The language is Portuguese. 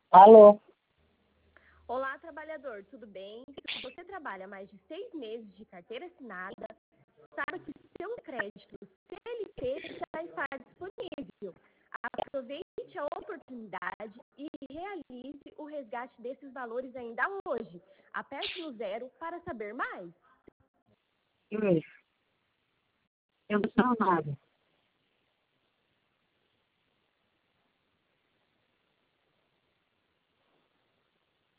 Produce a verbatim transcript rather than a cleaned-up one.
Alô? Olá, trabalhador, tudo bem? Se você trabalha mais de seis meses de carteira assinada, sabe que seu crédito C L T já está disponível. Aproveite a oportunidade e realize o resgate desses valores ainda hoje. Aperte no zero para saber mais. Isso. Eu não sou nada.